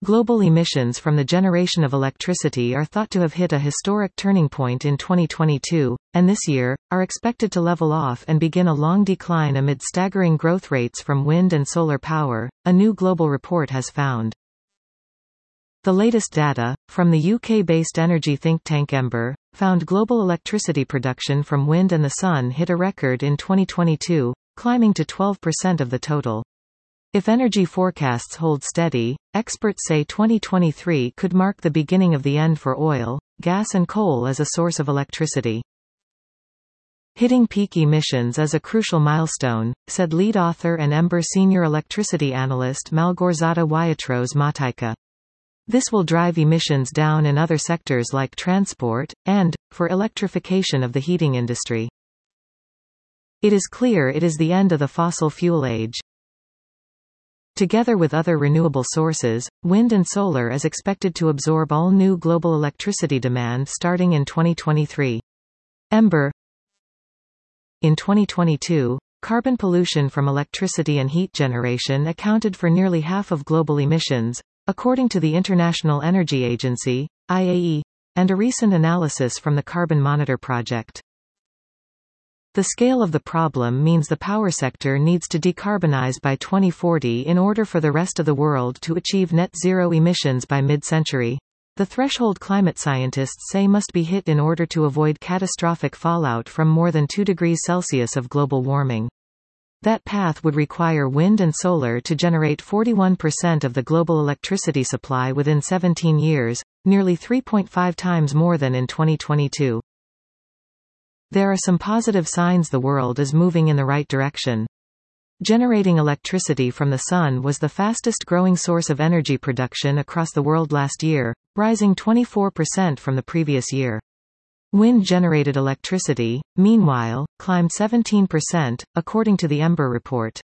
Global emissions from the generation of electricity are thought to have hit a historic turning point in 2022, and this year, are expected to level off and begin a long decline amid staggering growth rates from wind and solar power, a new global report has found. The latest data, from the UK-based energy think tank Ember, found global electricity production from wind and the sun hit a record in 2022, climbing to 12% of the total. If energy forecasts hold steady, experts say 2023 could mark the beginning of the end for oil, gas and coal as a source of electricity. Hitting peak emissions is a crucial milestone, said lead author and Ember senior electricity analyst Malgorzata Waiatros Matyka. This will drive emissions down in other sectors like transport, and, for electrification of the heating industry. It is clear it is the end of the fossil fuel age. Together with other renewable sources, wind and solar is expected to absorb all new global electricity demand starting in 2023. Ember. In 2022, carbon pollution from electricity and heat generation accounted for nearly half of global emissions, according to the International Energy Agency, IAE, and a recent analysis from the Carbon Monitor Project. The scale of the problem means the power sector needs to decarbonize by 2040 in order for the rest of the world to achieve net zero emissions by mid-century. The threshold climate scientists say must be hit in order to avoid catastrophic fallout from more than 2 degrees Celsius of global warming. That path would require wind and solar to generate 41% of the global electricity supply within 17 years, nearly 3.5 times more than in 2022. There are some positive signs the world is moving in the right direction. Generating electricity from the sun was the fastest growing source of energy production across the world last year, rising 24% from the previous year. Wind-generated electricity, meanwhile, climbed 17%, according to the Ember report.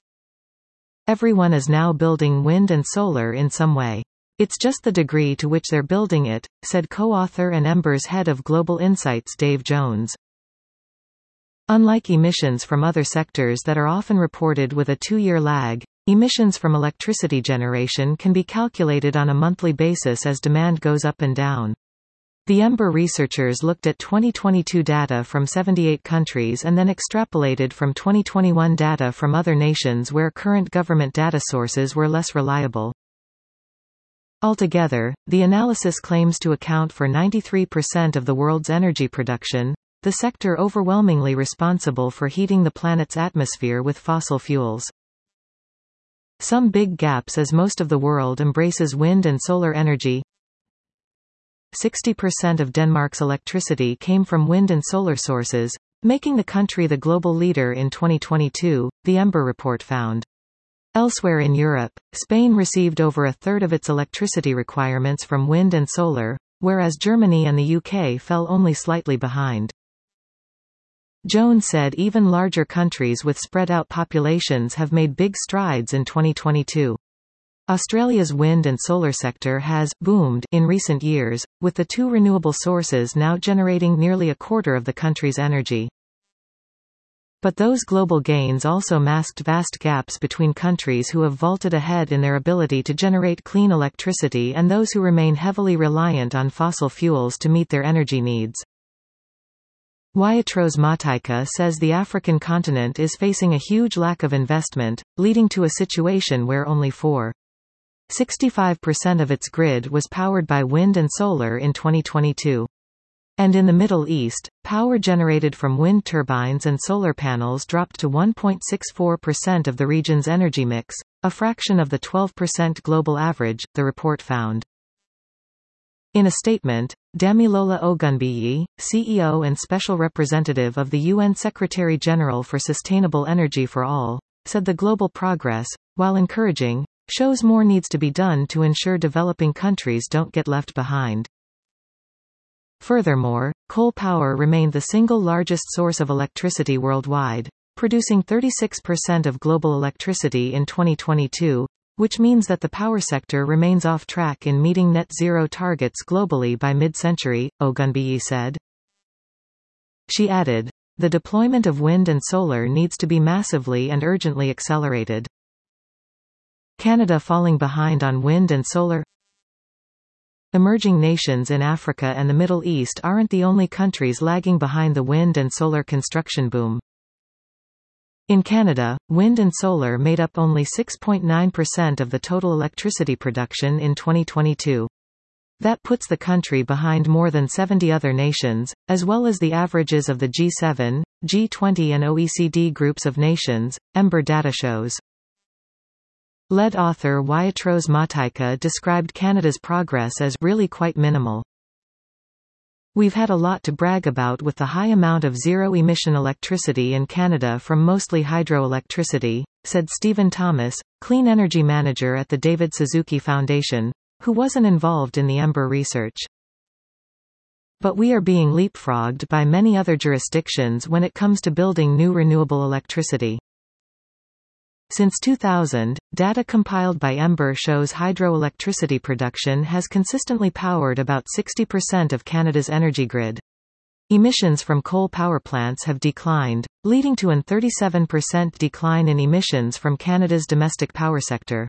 Everyone is now building wind and solar in some way. It's just the degree to which they're building it, said co-author and Ember's head of Global Insights Dave Jones. Unlike emissions from other sectors that are often reported with a 2-year lag, emissions from electricity generation can be calculated on a monthly basis as demand goes up and down. The Ember researchers looked at 2022 data from 78 countries and then extrapolated from 2021 data from other nations where current government data sources were less reliable. Altogether, the analysis claims to account for 93% of the world's energy production, the sector overwhelmingly responsible for heating the planet's atmosphere with fossil fuels. Some big gaps as most of the world embraces wind and solar energy. 60% of Denmark's electricity came from wind and solar sources, making the country the global leader in 2022, the Ember report found. Elsewhere in Europe, Spain received over a third of its electricity requirements from wind and solar, whereas Germany and the UK fell only slightly behind. Jones said even larger countries with spread-out populations have made big strides in 2022. Australia's wind and solar sector has boomed in recent years, with the 2 renewable sources now generating nearly a quarter of the country's energy. But those global gains also masked vast gaps between countries who have vaulted ahead in their ability to generate clean electricity and those who remain heavily reliant on fossil fuels to meet their energy needs. Waiatros Matyka says the African continent is facing a huge lack of investment, leading to a situation where only 65% of its grid was powered by wind and solar in 2022. And in the Middle East, power generated from wind turbines and solar panels dropped to 1.64% of the region's energy mix, a fraction of the 12% global average, the report found. In a statement, Damilola Ogunbiyi, CEO and Special Representative of the UN Secretary-General for Sustainable Energy for All, said the global progress, while encouraging, shows more needs to be done to ensure developing countries don't get left behind. Furthermore, coal power remained the single largest source of electricity worldwide, producing 36% of global electricity in 2022, which means that the power sector remains off track in meeting net zero targets globally by mid-century, Ogunbiyi said. She added, "The deployment of wind and solar needs to be massively and urgently accelerated." Canada falling behind on wind and solar. Emerging nations in Africa and the Middle East aren't the only countries lagging behind the wind and solar construction boom. In Canada, wind and solar made up only 6.9% of the total electricity production in 2022. That puts the country behind more than 70 other nations, as well as the averages of the G7, G20 and OECD groups of nations, Ember data shows. Lead author Waitrose Mataika described Canada's progress as really quite minimal. We've had a lot to brag about with the high amount of zero-emission electricity in Canada from mostly hydroelectricity, said Stephen Thomas, clean energy manager at the David Suzuki Foundation, who wasn't involved in the Ember research. But we are being leapfrogged by many other jurisdictions when it comes to building new renewable electricity. Since 2000, data compiled by Ember shows hydroelectricity production has consistently powered about 60% of Canada's energy grid. Emissions from coal power plants have declined, leading to an 37% decline in emissions from Canada's domestic power sector.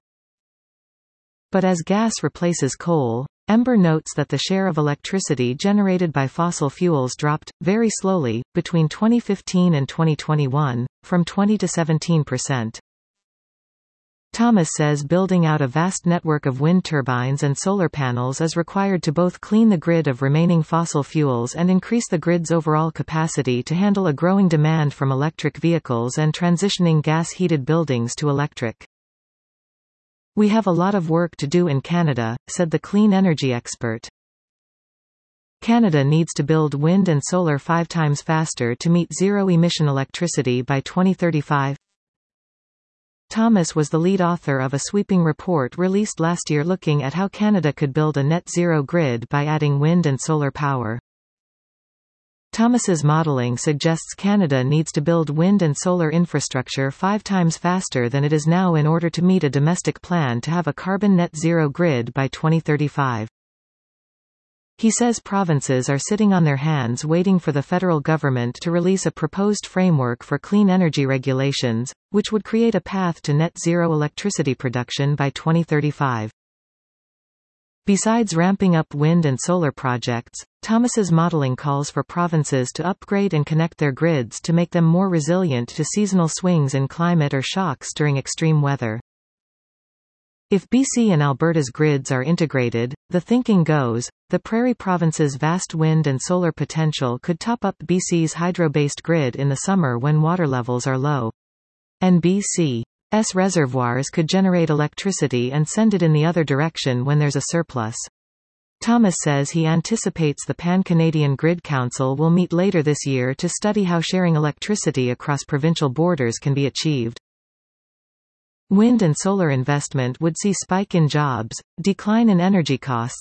But as gas replaces coal, Ember notes that the share of electricity generated by fossil fuels dropped, very slowly, between 2015 and 2021, from 20% to 17%. Thomas says building out a vast network of wind turbines and solar panels is required to both clean the grid of remaining fossil fuels and increase the grid's overall capacity to handle a growing demand from electric vehicles and transitioning gas-heated buildings to electric. We have a lot of work to do in Canada, said the clean energy expert. Canada needs to build wind and solar 5 times faster to meet zero-emission electricity by 2035. Thomas was the lead author of a sweeping report released last year looking at how Canada could build a net-zero grid by adding wind and solar power. Thomas's modelling suggests Canada needs to build wind and solar infrastructure 5 times faster than it is now in order to meet a domestic plan to have a carbon net-zero grid by 2035. He says provinces are sitting on their hands waiting for the federal government to release a proposed framework for clean energy regulations, which would create a path to net-zero electricity production by 2035. Besides ramping up wind and solar projects, Thomas's modeling calls for provinces to upgrade and connect their grids to make them more resilient to seasonal swings in climate or shocks during extreme weather. If BC and Alberta's grids are integrated, the thinking goes, the Prairie Province's vast wind and solar potential could top up BC's hydro-based grid in the summer when water levels are low. And BC's reservoirs could generate electricity and send it in the other direction when there's a surplus. Thomas says he anticipates the Pan-Canadian Grid Council will meet later this year to study how sharing electricity across provincial borders can be achieved. Wind and solar investment would see spike in jobs, decline in energy costs.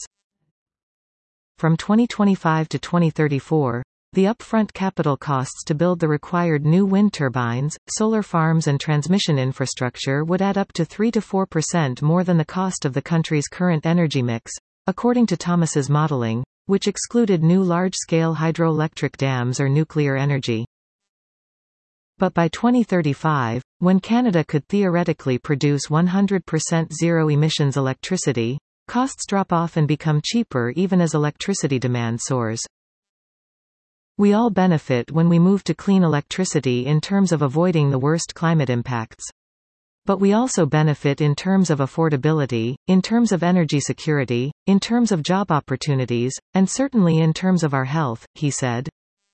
From 2025 to 2034, the upfront capital costs to build the required new wind turbines, solar farms and transmission infrastructure would add up to 3 to 4% more than the cost of the country's current energy mix, according to Thomas's modeling, which excluded new large-scale hydroelectric dams or nuclear energy. But by 2035, when Canada could theoretically produce 100% zero-emissions electricity, costs drop off and become cheaper even as electricity demand soars. We all benefit when we move to clean electricity in terms of avoiding the worst climate impacts. But we also benefit in terms of affordability, in terms of energy security, in terms of job opportunities, and certainly in terms of our health, he said.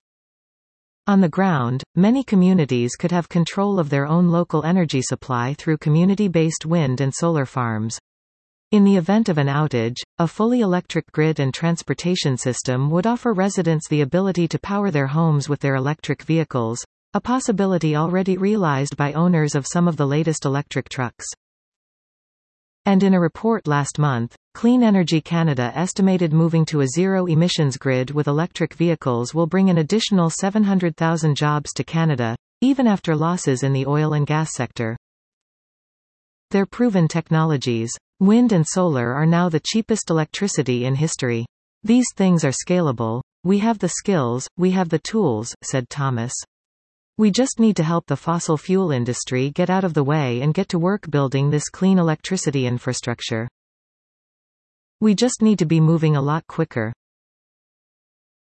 On the ground, many communities could have control of their own local energy supply through community-based wind and solar farms. In the event of an outage, a fully electric grid and transportation system would offer residents the ability to power their homes with their electric vehicles, a possibility already realized by owners of some of the latest electric trucks. And in a report last month, Clean Energy Canada estimated moving to a zero-emissions grid with electric vehicles will bring an additional 700,000 jobs to Canada, even after losses in the oil and gas sector. They're proven technologies. Wind and solar are now the cheapest electricity in history. These things are scalable. We have the skills, we have the tools, said Thomas. We just need to help the fossil fuel industry get out of the way and get to work building this clean electricity infrastructure. We just need to be moving a lot quicker.